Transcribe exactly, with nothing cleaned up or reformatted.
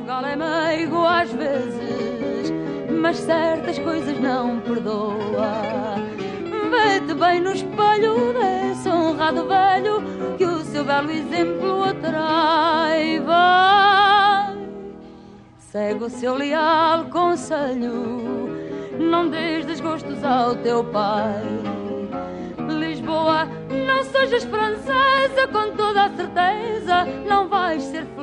Portugal é meigo às vezes, mas certas coisas não perdoa. Vê-te bem no espelho desse honrado velho que o seu belo exemplo atrai. Vai, segue o seu leal conselho, não dês desgostos ao teu pai. Lisboa, não sejas francesa, com toda a certeza não vais ser